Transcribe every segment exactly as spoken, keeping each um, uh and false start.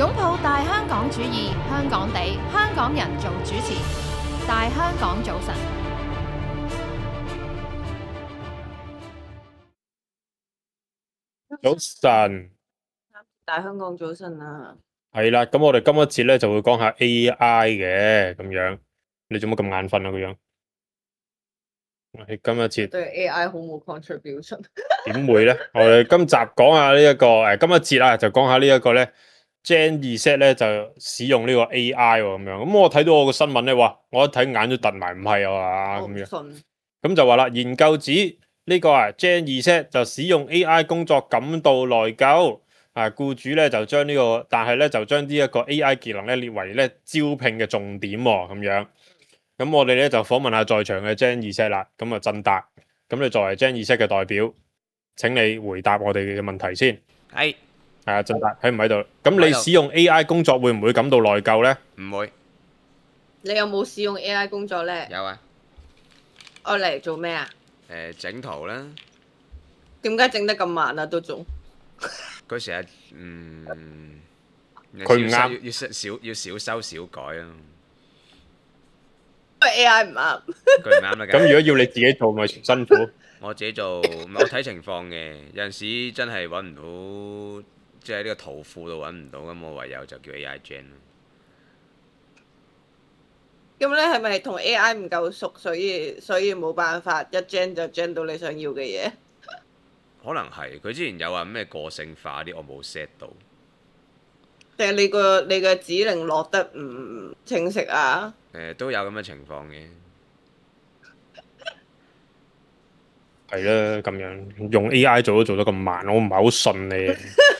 擁抱大香港主義，香港地，香港人做主持。大香港早晨， 早晨， 大香港早晨啊！ 係啦，咁我哋今一節咧就會講下 A I 嘅咁樣。你做乜咁眼瞓啊？個樣？我哋今一節對 A I 好冇 contribution。 點會咧？我哋今集講下呢、這、一個誒，今一節啊就講下呢一個咧 Gen Z 咧就使用呢個 A I 喎咁樣。咁我睇到我個新聞咧，哇！我一睇眼都突埋，唔係啊嘛咁樣。咁就話啦，研究指呢個啊 Gen Z 就使用 A I 工作感到內疚。啊，僱主咧就將呢、這個，但係咧就將呢一個 A I 技能咧列為咧招聘嘅重點喎、哦，咁樣。咁我哋咧就訪問下在場嘅 Gen Z 啦，咁啊振達，咁你作為 Gen Z 嘅代表，請你回答我哋嘅問題先。 係， 係啊，振達喺唔喺度？咁你使用 A I 工作會唔會感到內疚咧？ 唔會。 你有冇使用 A I 工作咧？ 有啊。 我嚟做咩啊？ 誒，整圖啦。 點解整得咁慢啊？都仲？ 佢成日嗯， 佢唔啱， 要少少要少修少改啊。 因為 A I 唔啱。 佢唔啱啦。 咁如果要你自己做，咪辛苦。 我自己做，唔係我睇情況嘅。有陣時真係揾唔到，即係呢個圖庫度揾唔到，咁我唯有就叫 A I gen 咯。 咁咧係咪同 A I 唔夠熟，所以所以冇辦法一 gen 就 gen 到你想要嘅嘢？ 可能係，佢之前有話咩個性化啲，我冇 set 到。 定係你個你嘅指令落得唔清晰啊？ 誒，都有咁嘅情況嘅。 係啦，咁樣用 A I 做都做得咁慢，我唔係好信你。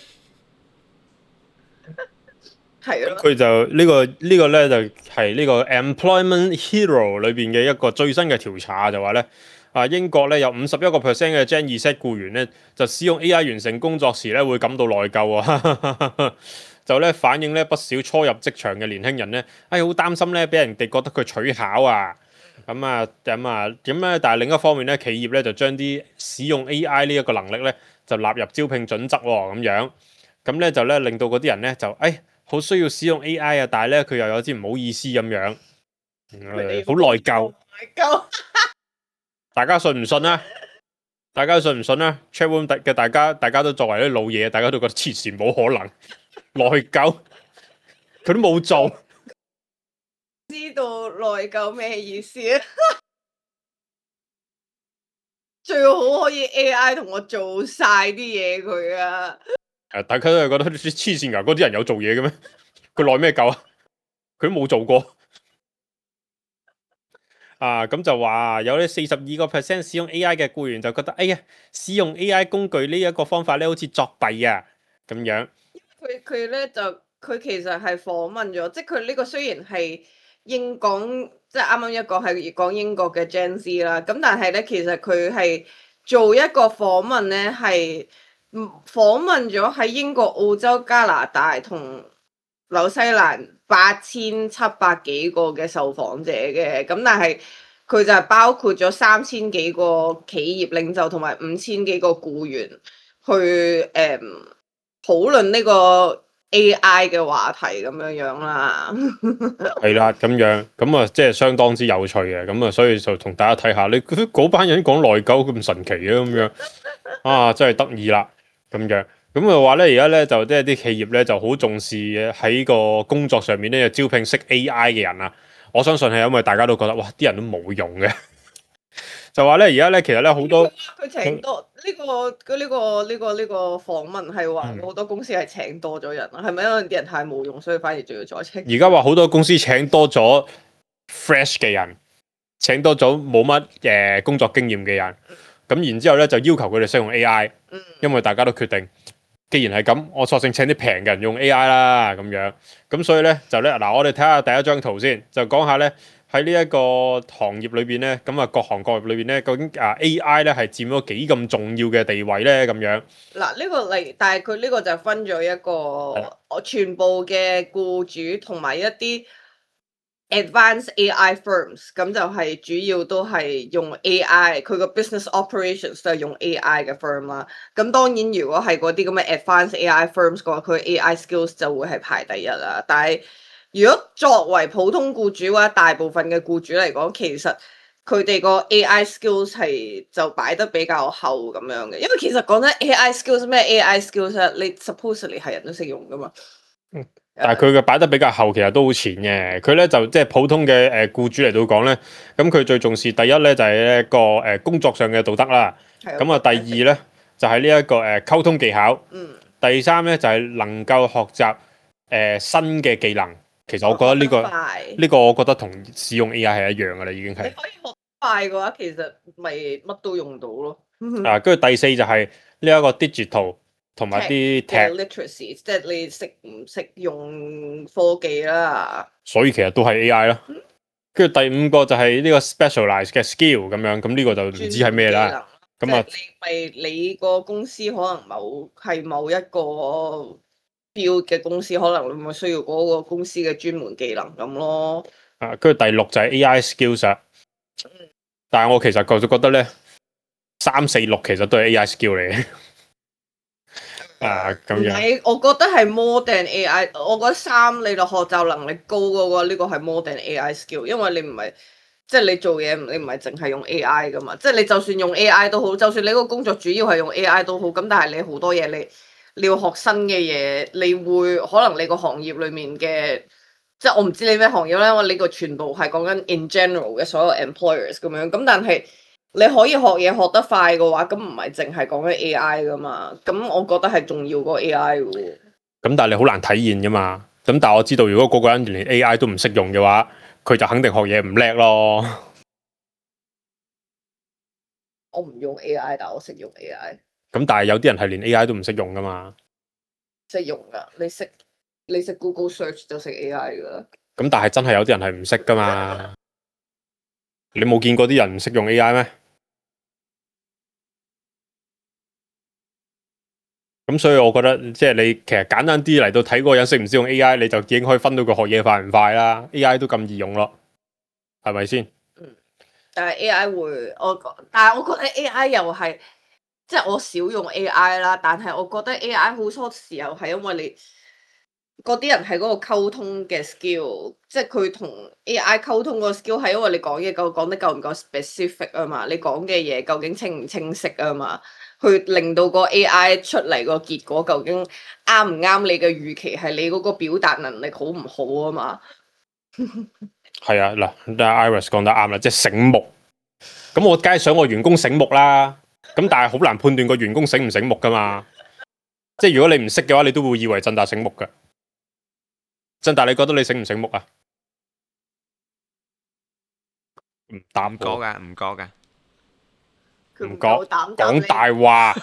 係咯。 佢就、這個這個、呢個呢個咧就係、是、呢個 Employment Hero 裏邊嘅一個最新嘅調查就話咧。啊！英國咧有五十一個 percent 嘅 Gen Z 僱員咧，就使用 A I 完成工作時咧會感到內疚啊！就咧反映咧不少初入職場嘅年輕人咧，哎好擔心咧俾人哋覺得佢取巧啊！咁啊咁啊咁咧，但係另一方面咧，企業咧就將啲使用 A I 呢一個能力咧就納入招聘準則喎、哦，咁樣咁咧就咧令到嗰啲人咧就哎好需要使用 A I 啊，但係咧佢又有啲唔好意思咁樣，好、呃、內疚。 內疚。 大家信唔信啊？大家信唔信啊 Chat room 嘅大家，大家都作為啲老嘢，大家都覺得黐線冇可能，內疚，佢都冇做。 知道內疚咩意思啊？最好可以 A I 同我做晒啲嘢佢啊！ 誒，大家都係覺得黐線㗎，嗰啲人有做嘢嘅咩？佢內咩疚啊？佢都冇做過。啊，咁就話有呢四十二個 percent 使用 A I 嘅僱員就覺得，哎呀，使用 A I 工具呢一個方法咧，好似作弊啊咁樣。 佢佢咧就佢其實係訪問咗，即係佢呢個雖然係英講，即係啱啱一個係講英國嘅 Gen Z 啦，咁但係咧其實佢係做一個訪問咧，係訪問咗喺英國、澳洲、加拿大同紐西蘭八千七百幾個嘅受訪者嘅，咁但係佢就係包括咗三千幾個企業領袖同埋五千幾個僱員去誒、嗯、討論呢個 A I 嘅話題咁樣樣啦。 係啦，咁樣咁啊，即係相當之有趣嘅，咁啊，所以就同大家睇下，你嗰班人講內疚咁神奇啊，咁樣啊，真係得意啦，咁樣。咁啊話咧，而家咧就即係啲企業咧就好重視喺個工作上面咧招聘識 A I 嘅人啊！我相信係因為大家都覺得哇，啲人都冇用嘅，就話咧而家咧其實咧好多佢請多呢、這個佢呢、這個呢、這個呢、這個訪問係話好多公司係請多咗人啊，係咪、嗯、因為啲人太冇用，所以反而仲要再請？ 而家話好多公司請多咗 fresh 嘅人，請多咗冇乜誒工作經驗嘅人，咁、嗯、然之後咧就要求佢哋使用 A I，、嗯、因為大家都決定。既然係咁，我索性請啲平嘅人用 A I 啦，咁樣咁所以咧就咧嗱，我哋睇下第一張圖先，就講下咧喺呢一個行業裏邊咧，咁啊各行各業裏邊咧，究竟啊 A I 咧係佔咗幾咁重要嘅地位咧？咁樣嗱，呢個嚟，但係佢呢個就分咗一個，我全部嘅僱主同埋一啲 advanced A I firms，咁就係主要都係用 A I，佢個 business operations 都係用 A I 嘅 firm 啦。咁當然如果係嗰啲咁嘅 advanced A I firms 嘅話，佢 A I skills 就會係排第一啦。但係如果作為普通僱主或者大部分嘅僱主嚟講，其實佢哋個 A I skills 係就擺得比較後咁樣嘅，因為其實講真 A I skills 咩 A I skills 啊，你 supposedly 係人都識用噶嘛。 嗯，但係佢嘅擺得比較後，其實都好淺嘅。佢咧就即係普通嘅誒僱主嚟到講咧，咁佢最重視第一咧就係一個誒工作上嘅道德啦。咁啊，第二咧就係呢一個誒溝通技巧。 嗯。 第三咧就係能夠學習誒新嘅技能。其實我覺得呢個呢個我覺得同使用 A I 係一樣噶啦，已經係。 你可以學快嘅話，其實咪乜都用到咯。 啊，跟住第四就係呢一個 digital 同埋啲 tech literacy，即係你識唔識用科技啦。 所以其實都係 A I 啦。跟住第五個就係呢個 specialized 嘅 skill 咁樣，咁呢個就唔知係咩啦。咁啊， 你咪你個公司可能某係某一個 build 嘅公司，可能你咪需要嗰個公司嘅專門技能咁咯。 啊，跟住第六就係 A I skills 啊。但係我其實覺覺得咧，三四六其實都係 A I skill 嚟嘅。啊，咁樣。 係，我覺得係 more than A I。我覺得三你個學習能力高嘅話，呢個係 more than A I skill，因為你唔係即係你做嘢，你唔係淨係用 A I 噶嘛。即係你就算用 A I 都好，就算你個工作主要係用 A I 都好，咁但係你好多嘢你你要學新嘅嘢，你會可能你個行業裡面嘅。即係我唔知你咩行業咧，因為呢個全部係講緊 in general 嘅所有 employers 咁樣，咁但係你可以學嘢學得快嘅話，咁唔係淨係講緊 A I 噶嘛，咁我覺得係重要過 A I 嘅。 咁但係你好難體現噶嘛，咁但係我知道如果個個人連 A I 都唔識用嘅話，佢就肯定學嘢唔叻咯。 我唔用 A I，但係我識用 A I。 咁但係有啲人係連 A I 都唔識用噶嘛？ 識用噶，你識。你識 Google Search 就識 A I 噶啦。 咁但係真係有啲人係唔識噶嘛？你冇見過啲人唔識用 A I 咩？咁所以我覺得即係你其實簡單啲嚟到睇嗰個人識唔識用 A I，你就已經可以分到佢學嘢快唔快啦。A I 都咁易用咯，係咪先？ 嗯，但係 A I 會我，但係我覺得 A I 又係即係我少用 A I 啦。但係我覺得 A I 好多時候係因為你。嗰啲人係嗰個溝通嘅 skill，即係佢同 A I 溝通個 skill 係因為你講嘢夠講得夠唔夠 specific 啊嘛，你講嘅嘢究竟清唔清晰啊嘛，去令到個 A I 出嚟個結果究竟啱唔啱你嘅預期，係你嗰個表達能力好唔好啊嘛。 係啊，嗱，Iris 講得啱啦，即係醒目。咁我梗係想我員工醒目啦，咁但係好難判斷個員工醒唔醒目噶嘛。即係如果你唔識嘅話，你都會以為振達醒目噶。振達，你覺得你醒唔醒目啊？唔答唔覺噶，唔覺噶， 唔覺講大話。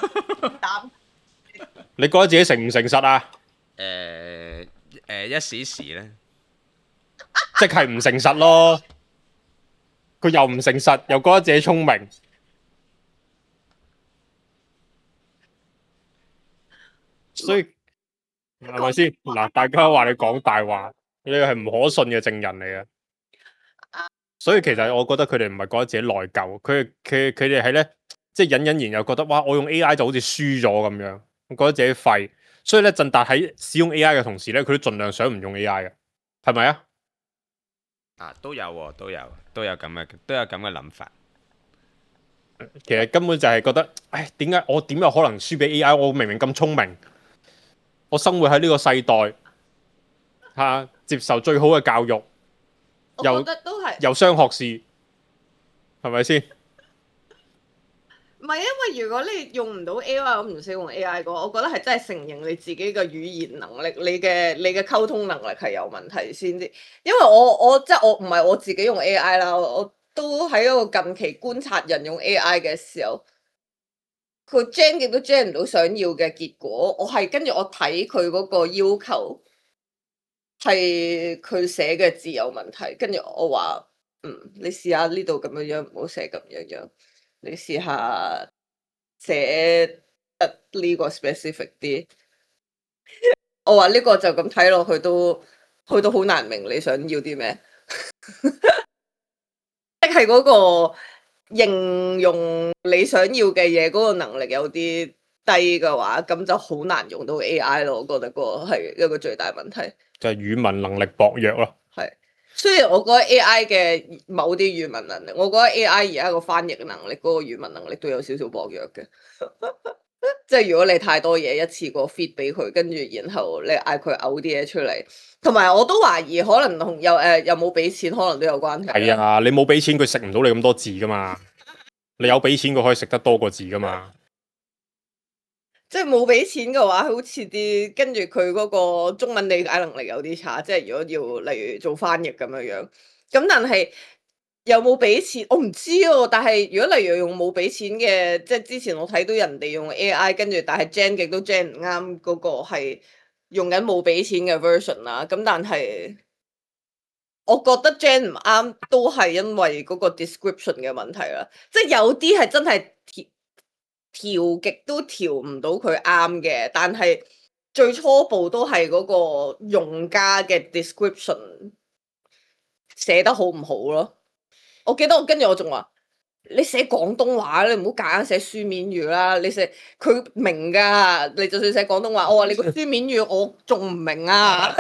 你覺得自己誠唔誠實啊？ 誒誒，一時時咧， 即係唔誠實咯。佢又唔誠實，又覺得自己聰明，所以。係咪先？嗱，大家話你講大話，你係唔可信嘅證人嚟嘅。所以其實我覺得佢哋唔係覺得自己內疚，佢佢佢哋係咧，即係隱隱然又覺得哇，我用 A I 就好似輸咗咁樣，我覺得自己廢。所以咧，振達喺使用 A I 嘅同時咧，佢都盡量想唔用 A I 嘅，係咪啊？ 啊，都有喎，都有，都有咁嘅，都有咁嘅諗法。 其實根本就係覺得，唉，點解我點有可能輸俾 A I？我明明咁聰明。我生活喺呢個世代，嚇、啊、接受最好嘅教育， 我覺得都係又雙學士，係咪先？ 唔係，因為如果你用唔到 A I，咁唔使用 A I 嘅話，我覺得係真係承認你自己嘅語言能力，你嘅你嘅溝通能力係有問題先至。因為我我即係我唔係我自己用 A I 啦，我，我都喺一個近期觀察人用 A I 嘅時候。佢 gen 極都 gen 唔到想要嘅結果，我係跟住我睇佢嗰個要求係佢寫嘅字有問題，跟住我話嗯，你試下呢度咁樣樣，唔好寫咁樣樣，你試下寫得呢個 specific 啲。我話呢個就咁睇落去都去到好難明你想要啲咩。 即係嗰個形容你想要嘅嘢嗰個能力有啲低嘅話，咁就好難用到 A I 咯。我覺得個係一個最大問題， 就係語文能力薄弱咯。 係，雖然我覺得 A I 嘅某啲語文能力，我覺得 A I 而家個翻譯能力嗰個語文能力都有少少薄弱嘅。即係如果你太多嘢一次過 feed 俾佢，跟住然後你嗌佢嘔啲嘢出嚟，同埋我都懷疑可能同有誒有冇俾錢可能都有關係。 係啊，你冇俾錢佢食唔到你咁多字噶嘛，你有俾錢佢可以食得多個字噶嘛。 即係冇俾錢嘅話，好似啲跟住佢嗰個中文理解能力有啲差。即係如果要例如做翻譯咁樣樣，咁但係有冇俾錢我唔知喎。但係如果例如用冇俾錢嘅，即係之前我睇到人哋用 A I，跟住但係 gen 極都 gen 唔啱嗰個係用緊冇俾錢嘅 version 啦。咁但係我覺得 gen 唔啱都係因為嗰個 description 嘅問題啦。即係有啲係真係調極都調唔到佢啱嘅，但係最初步都係嗰個用家嘅 description 寫得好唔好咯。我記得我跟住我仲話，你寫廣東話，你唔好夾硬寫書面語啦。你寫佢明噶，你就算寫廣東話，我話你個書面語我仲唔明啊。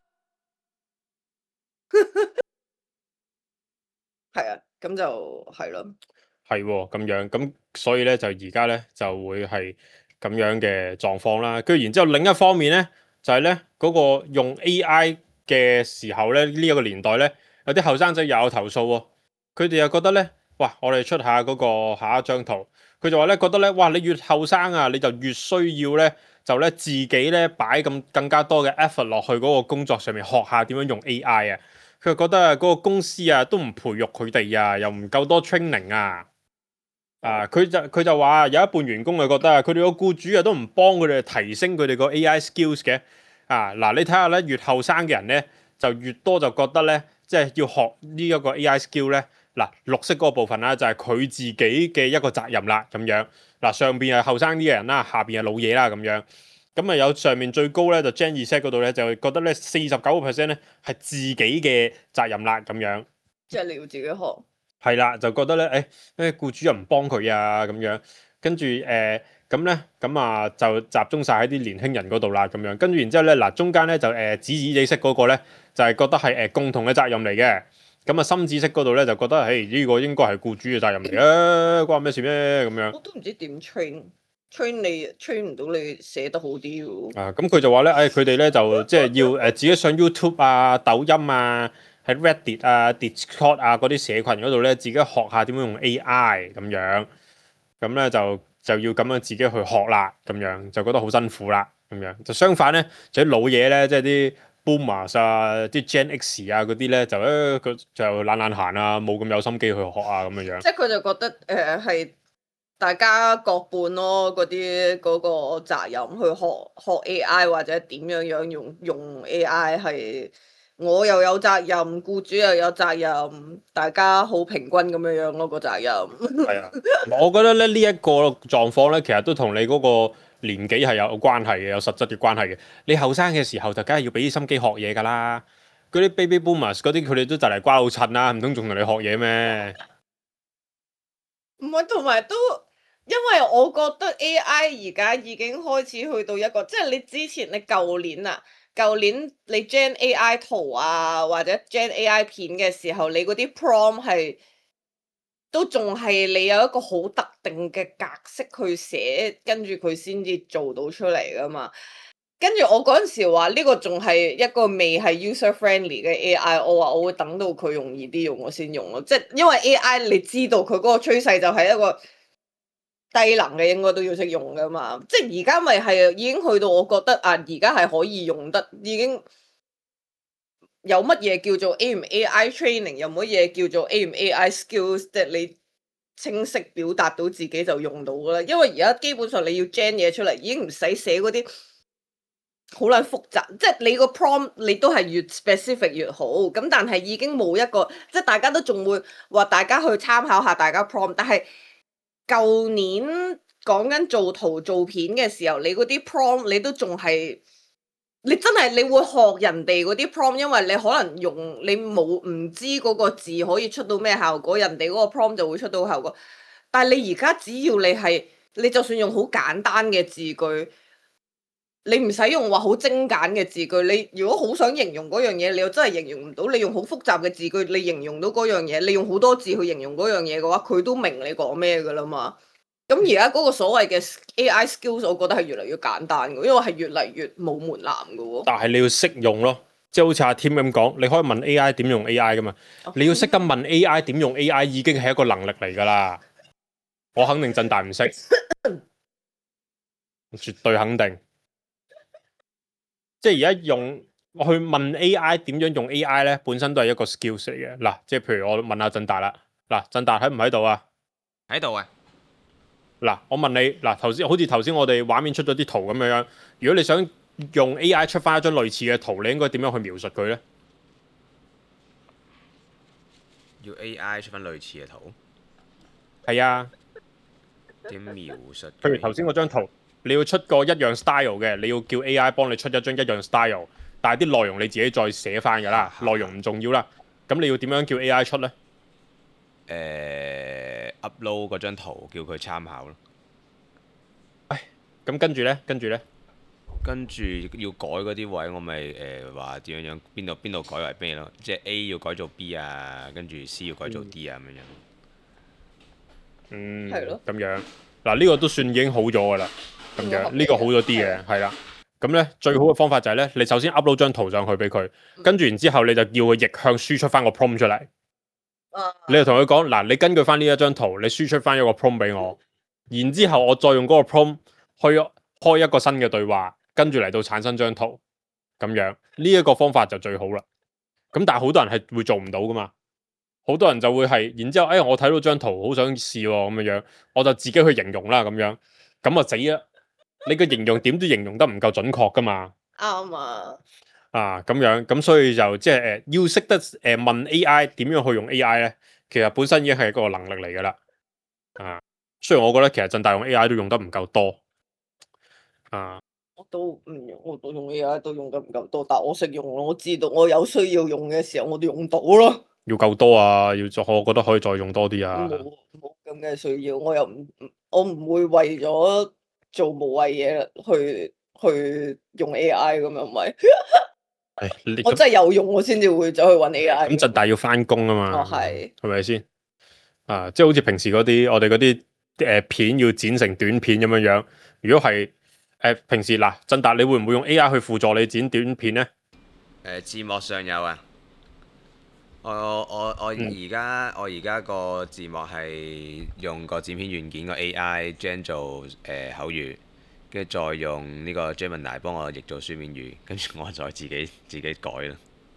係啊，咁就係咯。 係喎，咁樣咁，所以咧就而家咧就會係咁樣嘅狀況啦。跟住然之後另一方面咧，就係咧嗰個用 A I 嘅時候咧，呢、這、一個年代咧，有啲後生仔又有投訴喎。佢哋又覺得咧，哇！我哋出下嗰個下一張圖，佢就話咧覺得咧，哇！你越後生啊，你就越需要咧，就咧自己咧擺咁更加多嘅 effort 落去嗰個工作上面，學下點樣用 A I 啊。佢又覺得啊，嗰個公司啊都唔培育佢哋啊，又唔夠多 training 啊。啊！佢就佢就話有一半員工就覺得啊，佢哋個僱主啊都唔幫佢哋提升佢哋個 A I skills 嘅。啊嗱，你睇下咧，越後生嘅人咧就越多就覺得咧，即係要學呢一個 A I skill 咧。嗱，綠色嗰個部分啦，就係佢自己嘅一個責任啦，咁樣。嗱，上邊係後生啲嘅人啦，下邊係老嘢啦，咁樣。咁啊有上面最高咧就 Gen Z 嗰度咧就覺得咧四十九個 percent 咧係自己嘅責任啦，咁樣。 即係你要自己學。 係啦，就覺得咧，誒、哎，誒，僱主又唔幫佢啊，咁樣，跟住誒，咁咧，咁啊，就集中晒喺啲年輕人嗰度啦，咁樣，跟住然之後咧，嗱，中間咧就誒紫紫地色嗰個咧，就係、是、覺得係誒共同嘅責任嚟嘅，咁啊深紫色嗰度咧就覺得，誒呢、這個應該係僱主嘅責任嚟嘅，關咩事咩？咁樣。 我都唔知點 train train 你 train 唔到你寫得好啲喎。 啊，咁佢就話咧，誒佢哋咧就即係要誒自己上 YouTube 啊、抖音啊。喺 Reddit 啊、Discord 啊嗰啲社群嗰度咧，自己學下點樣用 A I 咁樣，咁咧就就要咁樣自己去學啦，咁樣就覺得好辛苦啦，咁樣就相反咧，就啲老嘢咧，即係啲 Boomers 啊、啲 Gen X 啊嗰啲咧，就誒佢就懶懶閒啊，冇咁有心機去學啊咁樣樣。 即係佢就覺得誒係、呃、大家各半咯，嗰啲嗰個責任去學學 A I 或者點樣樣用用 A I 係。我又有責任，僱主又有責任，大家好平均咁樣樣咯個責任。 係啊，我覺得咧呢一個狀況咧，其實都同你嗰個年紀係有關係嘅，有實質嘅關係嘅。你後生嘅時候就梗係要俾啲心機學嘢㗎啦。嗰啲 baby boomers 嗰啲佢哋都就嚟瓜老襯啦，唔通仲同你學嘢咩？ 唔係，同埋都因為我覺得 A I 而家已經開始去到一個，即係你之前你舊年啊。舊年你 gen A I 圖啊，或者 gen A I 片嘅時候，你嗰啲 prompt 係都仲係你有一個好特定嘅格式去寫，跟住佢先至做到出嚟噶嘛。跟住我嗰陣時話呢個仲係一個未係 user friendly 嘅 A I，我話我會等到佢容易啲用我先用咯。即係因為 A I 你知道佢嗰個趨勢就係一個低能嘅，應該都要識用噶嘛。即係而家咪係已經去到，我覺得啊，而家係可以用得，已經有乜嘢叫做 A 唔 A I training，有乜嘢叫做 A 唔 A I skills，即係你清晰表達到自己就用到啦。因為而家基本上你要 gen 嘢出嚟，已經唔使寫嗰啲好撚複雜，即係你個 prompt 你都係越 specific 越好。咁但係已經冇一個，即係大家都仲會話大家去參考下大家 prompt，但係。舊年講緊做圖做片嘅時候，你嗰啲 prompt 你都仲係你真係你會學人哋嗰啲 prompt，因為你可能用你冇唔知嗰個字可以出到咩效果，人哋嗰個 prompt 就會出到效果。但係你而家只要你係你就算用好簡單嘅字句，你唔使用話好精簡嘅字句。你如果好想形容嗰樣嘢，你又真係形容唔到。你用好複雜嘅字句，你形容到嗰樣嘢，你用好多字去形容嗰樣嘢嘅話，佢都明你講咩噶啦嘛。咁而家嗰個所謂嘅 A I skills，我覺得係越嚟越簡單嘅，因為係越嚟越冇門檻嘅喎。 但係你要識用咯，即係好似阿 Tim 咁講，你可以問 A I 點用 A I 噶嘛。 哦你要識得問 A I 點用 A I 已經係一個能力嚟㗎啦。我肯定振大唔識，絕對肯定。即係而家用我去問 A I 點樣用 A I 咧，本身都係一個 skills 嚟嘅。嗱，即係譬如我問下振大啦，嗱，振大喺唔喺度啊？ 喺度啊！ 嗱，我問你，嗱，頭先好似頭先我哋畫面出咗啲圖咁樣樣，如果你想用 A I 出翻一張類似嘅圖，你應該點樣去描述佢咧？ 要 A I 出翻類似嘅圖， 係啊， 點描述？ 譬如頭先嗰張圖，你要出個一樣 style 嘅，你要叫 A I 幫你出一張一樣 style，但係啲內容你自己再寫翻㗎啦，內容唔重要啦。咁你要點樣叫 A I 出咧？ 誒 upload 嗰張圖叫佢參考咯。 唉，咁跟住咧，跟住咧， 跟住要改嗰啲位，我咪誒話點樣樣，邊度邊度改為咩咯？即係 A 要改做 B 啊，跟住 C 要改做 D 啊咁樣樣。 嗯， 係咯咁樣嗱，呢個都算已經好咗㗎啦。咁樣呢個好咗啲嘅，係啦。咁咧最好嘅方法就係咧，你首先 upload 張圖上去俾佢，跟住然之後你就叫佢逆向輸出翻個 prompt 出嚟。 啊你就同佢講嗱，你根據翻呢一張圖，你輸出翻一個 prompt 俾我，然之後我再用嗰個 prompt 去開一個新嘅對話，跟住嚟到產生張圖，咁樣呢一個方法就最好啦。咁但係好多人係會做唔到噶嘛，好多人就會係，然之後誒、哎、我睇到張圖好想試喎咁樣樣，我就自己去形容啦咁樣，咁啊死啦！你個形容點都形容得唔夠準確噶嘛。 啱啊！ 啊咁樣，咁所以就即係誒要識得誒、呃、問 A I 點樣去用 A I 咧，其實本身已經係一個能力嚟噶啦。啊，雖然我覺得其實振大用 A I 都用得唔夠多。啊， 我都唔用，我都用 A I 都用得唔夠多，但我識用咯，我知道我有需要用嘅時候我都用到咯。 要夠多啊，要再我覺得可以再用多啲啊。 冇冇咁嘅需要，我又唔我唔會為咗做無謂嘢去去用 A I 咁樣咪。 誒， 我真係有用，我先至會走去揾 A I。 咁振大要翻工啊嘛。 哦，係。 係咪先？啊，即係好似平時嗰啲我哋嗰啲誒片要剪成短片咁樣樣。如果係誒、呃、平時嗱，振大你會唔會用 A I 去輔助你剪短片咧？ 誒、呃、字幕上有啊。我我我而家、嗯、我而家個字幕係用個剪片軟件個 A I gen 做誒、呃、口語。跟住再用呢個 Gemini 幫我譯做書面語，跟住我再自己自己改啦。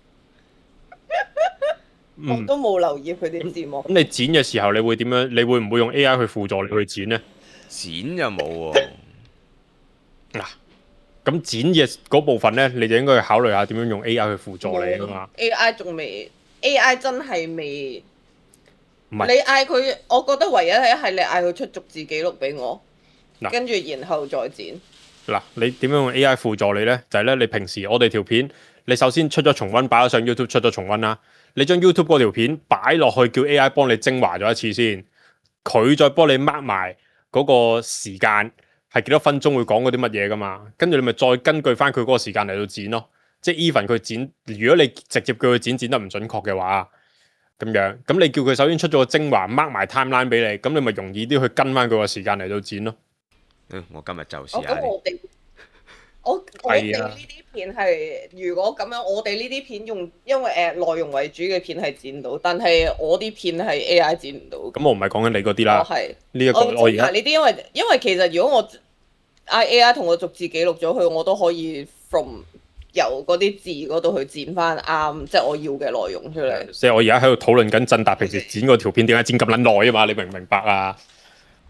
我都冇留意佢啲字幕。 咁、嗯、你剪嘅時候，你會點樣？你會唔會用 A I 去輔助你去剪呢？ 剪就冇喎。 嗱，咁剪嘅嗰部分呢，你就應該去考慮下點樣用 A I 去輔助你啊嘛。 A I 仲未 ，A I 真係未。 唔係你嗌佢，我覺得唯一係係你嗌佢出逐字記錄俾我。跟住然後再剪。 嗱，你點樣用 A I 輔助你呢？就係咧，你平時我哋條片，你首先出咗重溫，擺咗上 YouTube 出咗重溫啦。你將 YouTube 嗰條片擺落去，叫 A I 幫你精華咗一次先，佢再幫你 mark 埋嗰個時間係幾多分鐘會講嗰啲乜嘢噶嘛？跟住你咪再根據翻佢嗰個時間嚟到剪咯。即係 even 佢剪，如果你直接叫佢剪剪得唔準確嘅話，咁樣咁你叫佢首先出咗個精華 mark 埋 timeline 俾你，咁你咪容易啲去跟翻佢個時間嚟到剪咯。 嗯、我今日就試下。 咁、哦、我哋，我我哋呢啲片係，如果咁樣，我哋呢啲片用，因為誒、呃、內容為主嘅片係剪到，但係我啲片係 A I 剪唔到。咁我唔係講緊你嗰啲啦。 我係呢一個我而家呢啲，因為因為其實如果我嗌 A I 同我逐字記錄咗佢，我都可以 from 由嗰啲字嗰度去剪翻啱，即係我要嘅內容出嚟。 即係我而家喺度討論緊振大平時剪嗰條片點解剪咁撚耐啊嘛？你明唔明白啊？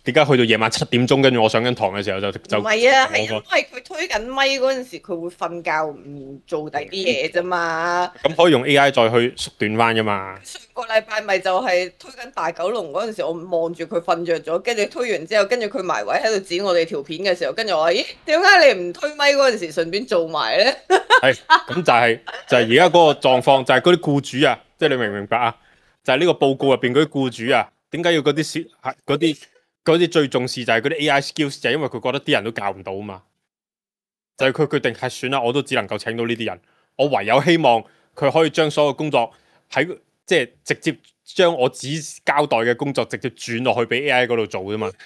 點解去到夜晚七點鐘，跟住我上緊堂嘅時候就就唔係啊，係我因為佢推緊咪嗰陣時，佢會瞓覺唔做第啲嘢啫嘛。 咁可以用 A I 再去縮短翻噶嘛？ 上個禮拜咪就係推緊大九龍嗰陣時，我望住佢瞓着咗，跟住推完之後，跟住佢埋位喺度剪我哋條片嘅時候，跟住我話：咦，點解你唔推咪嗰陣時順便做埋咧？ 係咁就係、是、就係而家嗰個狀況，就係嗰啲僱主啊，即係你明唔明白啊？就係、是、呢個報告入邊嗰啲僱主啊，點解要嗰啲小係嗰啲？嗰啲最重視就係嗰啲 A I skills，就係因為佢覺得啲人都教唔到啊嘛，就係、是、佢決定係算啦，我都只能夠請到呢啲人，我唯有希望佢可以將所有工作喺即係直接將我只交代嘅工作直接轉落去俾 A I 嗰度做啫嘛。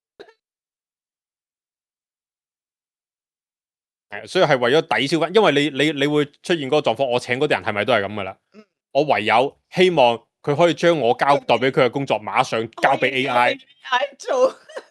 係，所以係為咗抵消翻，因為你你你會出現嗰個狀況，我請嗰啲人係咪都係咁噶啦？我唯有希望佢可以將我交代俾佢嘅工作馬上交俾 A I。 做，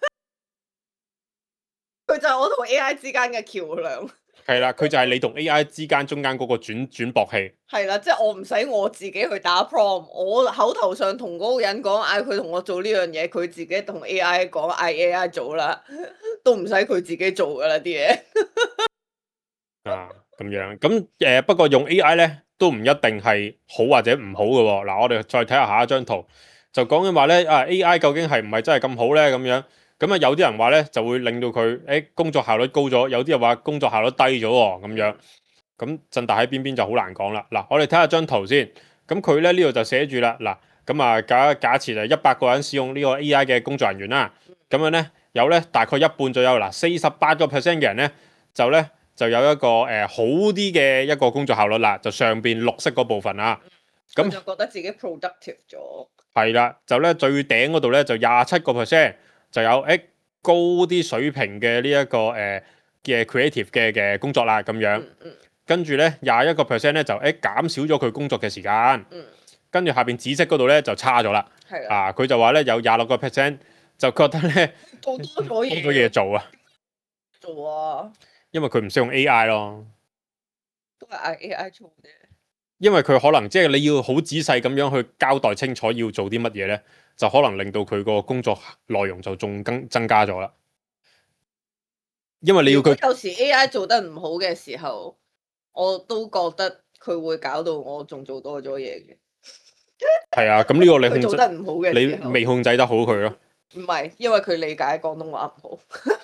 佢就係我同 A I 之間嘅橋梁。 係啦，佢就係你同 A I 之間中間嗰個轉轉駁器。 係啦，即係我唔使我自己去打 prompt，我口頭上同嗰個人講，嗌佢同我做呢樣嘢，佢自己同 A I 講，嗌 A I 做啦，都唔使佢自己做噶啦啲嘢。 啊，咁樣咁誒、呃，不過用 A I 咧都唔一定係好或者唔好嘅喎。嗱，我哋再睇下下一張圖。就講緊話咧，啊 A I 究竟係唔係真係咁好咧？咁樣咁啊，有啲人話咧就會令到佢誒工作效率高咗，有啲人話工作效率低咗喎，咁樣咁陣大喺邊邊就好難講啦。嗱，我哋睇下張圖先，咁佢咧呢度就寫住啦，嗱咁啊假假設就一百個人使用呢個 A I 嘅工作人員啦，咁樣咧有咧大概一半左右，嗱四十八個 percent 嘅人咧就咧就有一個誒、呃、好啲嘅一個工作效率啦，就上邊綠色嗰部分啊，咁就覺得自己 productive 咗。 係啦，就咧最頂嗰度咧就廿七個 percent 就有誒高啲水平嘅呢一個誒嘅 creative 嘅嘅工作啦咁樣， 嗯嗯、 跟住咧廿一個 percent 咧就誒減少咗佢工作嘅時間， 嗯、 跟住下邊紫色嗰度咧就差咗啦， 係啊佢就話咧有廿六個 percent 就覺得咧多多咗嘢， 多咗嘢做啊， 做啊， 因為佢唔識用 A I 咯， 都係嗌 A I 做啫。 因為佢可能即係你要好仔細咁樣去交代清楚要做啲乜嘢咧，就可能令到佢個工作內容就仲更增加咗啦。因為你要佢有時 A I 做得唔好嘅時候，我都覺得佢會搞到我仲做多咗嘢嘅。 係啊，咁呢個你控制做得唔好嘅時候， 你未控制得好佢咯。 唔係，因為佢理解廣東話唔好。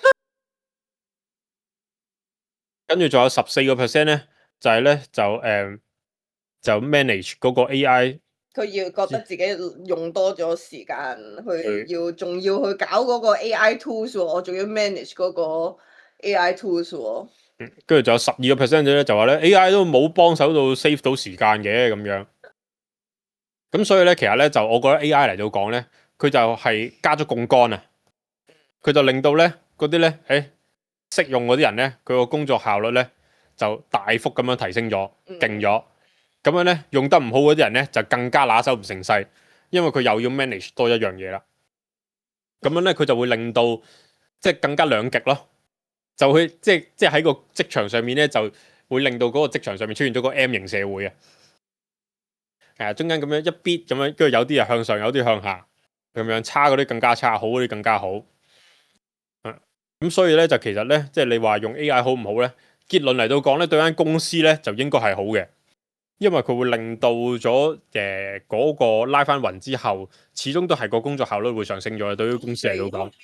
跟住仲有十四個 percent 咧，就係、是、咧就誒。呃就 manage 嗰個 A I， 佢要覺得自己用多咗時間去，要仲要去搞嗰個 A I tools 喎，我仲要 manage 嗰個 A I tools 喎。 嗯，跟住仲有十二個 percent 咧，就話咧 A I 都冇幫手到 save 到時間嘅咁樣。咁所以咧，其實咧就我覺得 A I 嚟到講咧，佢就係加咗槓桿啊，佢就令到咧嗰啲咧誒識用嗰啲人咧，佢個工作效率咧就大幅咁樣提升咗，勁咗。嗯咁樣咧，用得唔好嗰啲人咧，就更加拿手唔成勢，因為佢又要 manage 多一樣嘢啦。咁樣咧，佢就會令到即係更加兩極咯，就會即係即係喺個職場上面咧，就會令到嗰個職場上面出現咗個 M 型社會啊。誒，中間咁樣一邊咁樣，跟住有啲係向上，有啲向下，咁樣差嗰啲更加差，好嗰啲更加好。啊，咁所以咧就其實咧，即係你話用 A I 好唔好咧？結論嚟到講咧，對間公司咧就應該係好嘅。因為佢會令到咗誒嗰個拉翻勻之後，始終都係個工作效率會上升咗。對於公司嚟到講，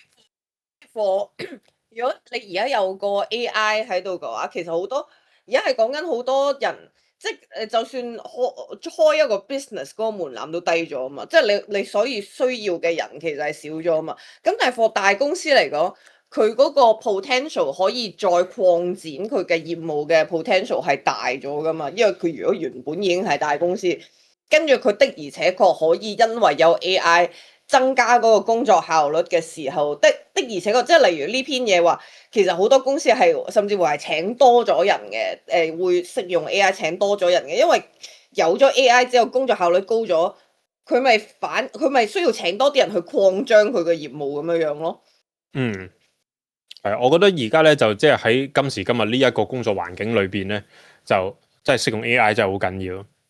如果你而家有個 A I 喺度嘅話，其實好多而家係講緊好多人，即係誒，就算開開一個 business 嗰個門檻都低咗啊嘛。即係你你所以需要嘅人其實係少咗啊嘛。咁但係 for 大公司嚟講，佢嗰個 potential 可以再擴展佢嘅業務嘅 potential 係大咗噶嘛？因為佢如果原本已經係大公司，跟住佢的而且確可以因為有 A I 增加嗰個工作效率嘅時候，的的而且確即係例如呢篇嘢話，其實好多公司係甚至乎係請多咗人嘅，誒、呃、會識用 A I 請多咗人嘅，因為有咗 A I 之後工作效率高咗，佢咪反佢咪需要請多啲人去擴張佢嘅業務咁樣樣咯。 嗯。係，我覺得而家咧就即係喺今時今日呢一個工作環境裏邊咧，就即係識用 A I 真係好緊要。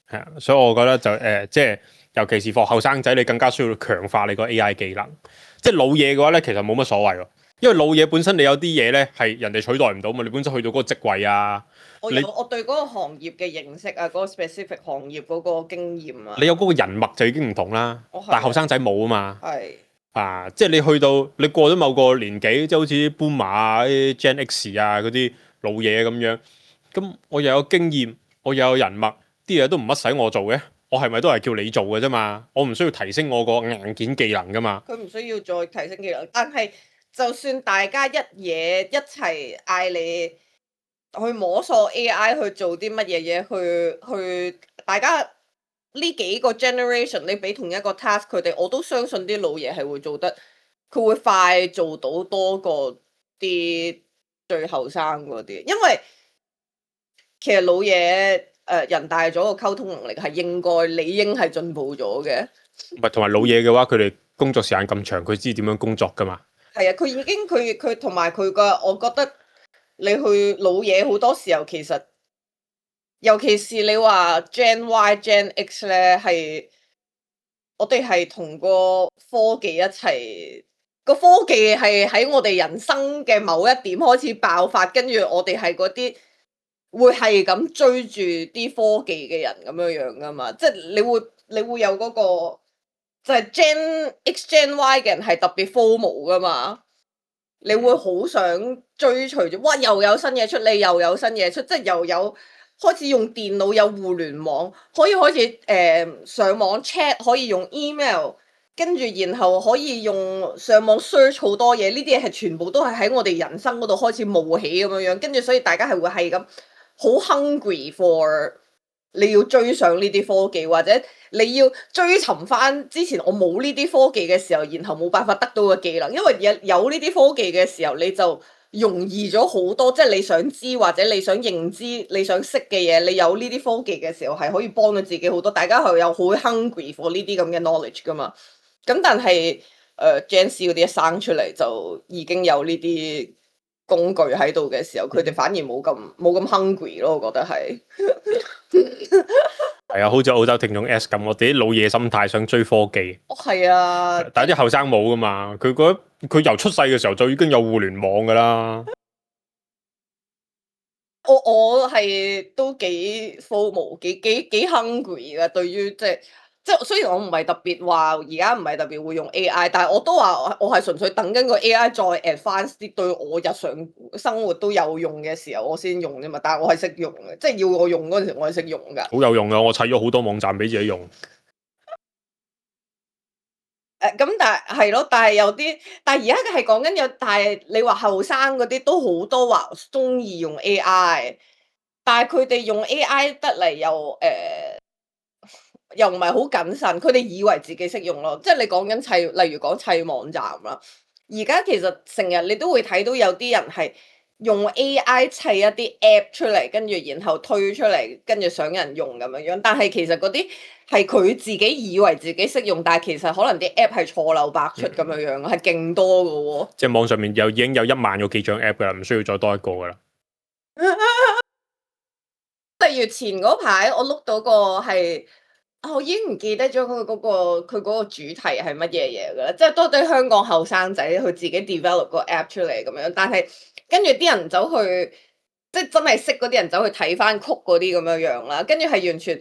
係啊，所以我覺得就誒、呃，即係尤其是課後生仔，你更加需要強化你個 A I 技能。即係老嘢嘅話咧，其實冇乜所謂喎，因為老嘢本身你有啲嘢咧係人哋取代唔到嘛，你本身去到嗰個職位啊， 我有我對嗰個行業嘅認識啊，嗰、嗰個 specific 行業嗰個經驗啊， 你有嗰個人脈就已經唔同啦。但係後生仔冇啊嘛。 係啊，即係你去到你過咗某個年紀，即係好似啲 Boomer 啊、啲 Gen X 啊嗰啲老嘢咁樣，咁我又有經驗，我又有人脈，啲嘢都唔乜使我做嘅，我係咪都係叫你做嘅啫嘛？我唔需要提升我個硬件技能噶嘛。 佢唔需要再提升技能，但係就算大家一嘢一齊嗌你去摸索 A I 去做啲乜嘢嘢，去去大家呢幾個 generation 你俾同一個 task 佢哋，我都相信啲老嘢係會做得，佢會快做到多過啲最後生嗰啲，因為其實老嘢誒、呃、人大咗個溝通能力係應該理應係進步咗嘅。 唔係同埋老嘢嘅話，佢哋工作時間咁長，佢知點樣工作噶嘛？ 係啊，佢已經佢佢同埋佢個，我覺得你去老嘢好多時候其實，尤其是你話 Gen Y、Gen X 咧，係我哋係同個科技一齊，個科技係喺我哋人生嘅某一點開始爆發，跟住我哋係嗰啲會係咁追住啲科技嘅人咁樣樣噶嘛，即係你會你會有嗰個。就係 Gen X、Gen Y 嘅人係特別 FOMO 噶嘛，你會好想追隨住，哇！又有新嘢出，你又有新嘢出，即係又有開始用電腦，有互聯網，可以開始誒、呃、上網 chat，可以用 email，跟住然後可以用上網 search 好多嘢，呢啲嘢係全部都係喺我哋人生嗰度開始冒起咁樣樣，跟住所以大家係會係咁好 hungry for。你要追上呢啲科技，或者你要追尋翻之前我冇呢啲科技嘅時候，然後冇辦法得到嘅技能，因為有有呢啲科技嘅時候，你就容易咗好多。即係你想知或者你想認知你想識嘅嘢，你有呢啲科技嘅時候係可以幫到自己好多。大家係有好 hungry for 呢啲咁嘅 knowledge 噶嘛。咁但係誒 Gen Z 嗰啲一生出嚟就已經有呢啲工具喺度嘅時候，佢哋反而冇咁冇咁 hungry 咯，我覺得係。 係啊，好似澳洲聽眾 S 咁，我哋啲老嘢心態想追科技。 哦，係啊， 但係啲後生冇噶嘛，佢覺得佢由出世嘅時候就已經有互聯網噶啦。 我我係都幾 FOMO，幾幾幾 hungry 嘅，對於即係。即係雖然我唔係特別話而家唔係特別會用 A I，但係我都話我係純粹等緊個 A I 再 advance 啲，對我日常生活都有用嘅時候我先用啫嘛。但係我係識用嘅，即係要我用嗰陣時我係識用㗎。 好有用啊！我砌咗好多網站俾自己用。 誒咁、呃，但係係咯，但係有啲，但係而家嘅係講緊有，但係你話後生嗰啲都好多話中意用 A I，但係佢哋用 A I 得嚟又誒。呃又唔係好謹慎，佢哋以為自己識用咯，即係你講緊砌，例如講砌網站啦。而家其實成日你都會睇到有啲人係用 A I 砌一啲 app 出嚟，跟住然後推出嚟，跟住想人用咁樣樣。但係其實嗰啲係佢自己以為自己識用，但係其實可能啲 app 係錯漏百出咁樣樣，係勁、嗯、多㗎喎、哦。 即係網上面有已經有一萬個幾張 app 㗎啦，唔需要再多一個㗎啦。 例如前嗰排我碌到個係。我已經唔記得咗佢嗰個佢嗰個主題係乜嘢嘢㗎啦，即係都對香港後生仔佢自己 develop 個 app 出嚟咁樣，但係跟住啲人走去，即係真係識嗰啲人走去睇翻曲嗰啲咁樣樣啦，跟住係完全誒，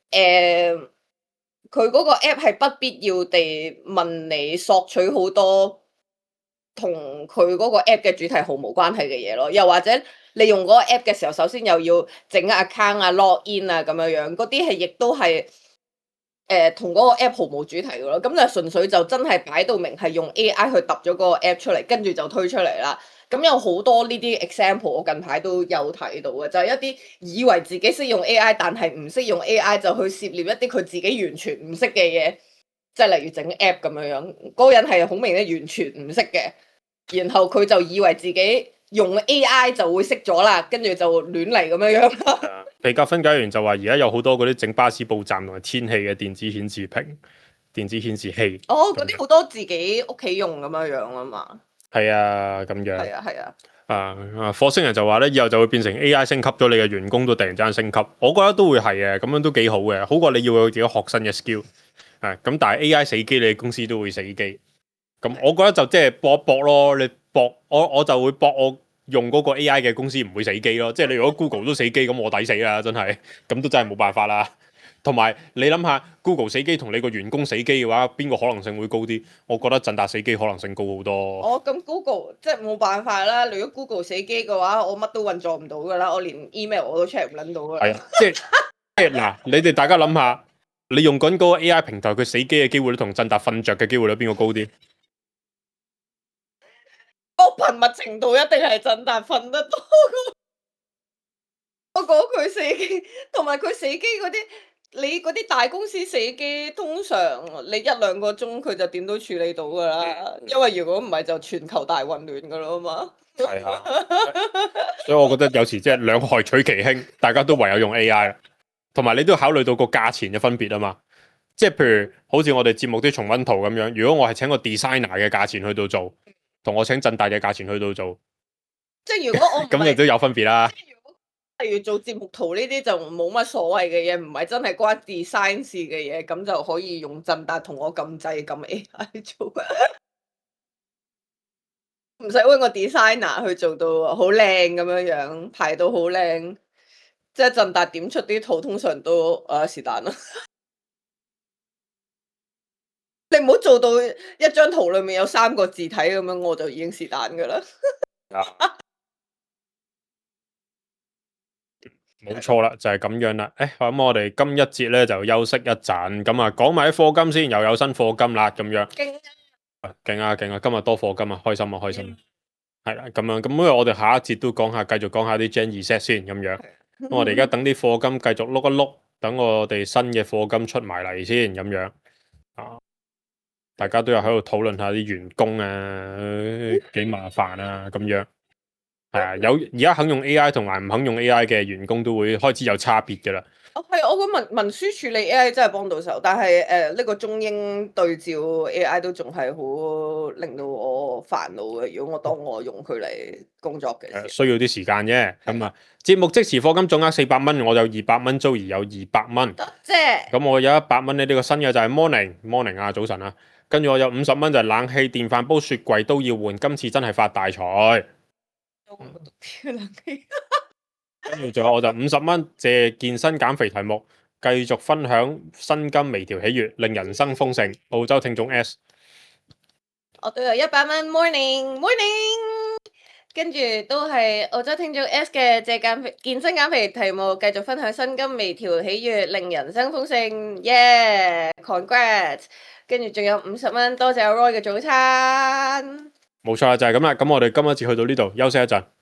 佢、呃、嗰個 app 係不必要地問你索取好多同佢嗰個 app 嘅主題毫無關係嘅嘢咯，又或者你用嗰個 app 嘅時候，首先又要整 account 啊、log in 啊咁樣樣，嗰啲係亦都係。誒同嗰個 app 毫無主題嘅咯，咁就純粹就真係擺到明係用 A I 去揼咗嗰個 app 出嚟，跟住就推出嚟啦。咁有好多呢啲 example，我近排都有睇到嘅，就係、是、一啲以為自己識用 A I，但係唔識用 A I 就去涉獵一啲佢自己完全唔識嘅嘢，即係例如整 app 咁樣樣，嗰、那個人係好明顯完全唔識嘅，然後佢就以為自己用 A I 就會識咗啦，跟住就亂嚟咁樣樣啦。 皮革分解員就話而家有好多嗰啲整巴士報站同埋天氣嘅電子顯示屏、電子顯示器。 哦，嗰啲好多自己屋企用咁樣樣啊嘛。 係啊，咁樣。 係啊，係啊。 啊啊！火星人就話咧，以後就會變成 A I 升級咗你嘅員工都突然之間升級，我覺得都會係嘅，咁樣都幾好嘅，好過你要佢自己學新嘅 skill。啊，咁但係 A I 死機，你嘅公司都會死機。咁我覺得就即係搏一搏咯，你搏我我就會搏我用嗰個 A I 嘅公司唔會死機咯。即係你如果 Google 都死機，咁我抵死啦，真係，咁都真係冇辦法啦。同埋你諗下 Google 死機同你個員工死機嘅話，邊個可能性會高啲？我覺得振達死機可能性高好多。 哦，咁 Google 即係冇辦法啦。如果 Google 死機嘅話，我乜都運作唔到噶啦，我連 email 我都 check 唔撚到噶。 係啊，即係即係嗱，你哋大家諗下，你用緊嗰個 A I 平台，佢死機嘅機會率同振達瞓着嘅機會率邊個高啲？ 個頻密程度一定係振達瞓得多。我講佢死機，同埋佢死機嗰啲。你嗰啲大公司死機，通常你一兩個鐘佢就點都處理到噶啦，因為如果唔係就全球大混亂噶啦嘛。 係啊，所以我覺得有時即係兩害取其輕，大家都唯有用 A I 啦。同埋你都要考慮到個價錢嘅分別啊嘛。即係譬如好似我哋節目啲重溫圖咁樣，如果我係請個 designer 嘅價錢去到做，同我請振達嘅價錢去到做， 即係如果我咁你都有分別啦。 例如做節目圖呢啲就冇乜所謂嘅嘢，唔係真係關 design 事嘅嘢，咁就可以用振達同我撳掣撳 A I 做，唔使揾個 designer 去做到好靚咁樣樣，排到好靚。即係振達點出啲圖，通常都啊是但啦。你唔好做到一張圖裏面有三個字體咁樣，我就已經是但噶啦。 冇錯啦，就係、是、咁樣啦。誒，咁我哋今一節咧就休息一陣，咁啊講埋啲課金先，又有新課金啦，咁樣。勁啊！勁啊勁啊！今日多課金啊，開心啊開心。係啦，咁樣咁，因為我哋下一節都講下，繼續講下啲 Gen Z 先咁樣。咁我哋而家等啲課金繼續碌一碌，等我哋新嘅課金出埋嚟先咁樣。啊，大家都有喺度討論下啲員工啊，幾麻煩啊咁樣。係啊，有而家肯用 A I 同埋唔肯用 A I 嘅員工都會開始有差別㗎啦。 哦，係，我覺得文文書處理 A I 真係幫到手，但係誒呢個中英對照 A I 都仲係好令到我煩惱嘅。如果我當我用佢嚟工作嘅時候， 需要啲時間啫。咁啊，節目即時課金總額四百蚊，我有二百蚊，租而有二百蚊。 多謝。咁我有一百蚊咧，呢、呢個新嘅就係 morning morning 啊，早晨啊。跟住我有五十蚊就係冷氣、電飯煲、雪櫃都要換，今次真係發大財。跟住仲有我就五十蚊借健身減肥題目，繼續分享薪金微調喜悅，令人生豐盛。澳洲聽眾 S， 我都有一百蚊 morning morning， 跟住都係澳洲聽眾 S 嘅借減肥健身減肥題目，繼續分享薪金微調喜悅，令人生豐盛。耶、yeah, congrats！ 跟住仲有五十蚊，多謝阿 Roy 嘅早餐。 冇錯就係咁啦。咁我哋今日節去到呢度，休息一陣。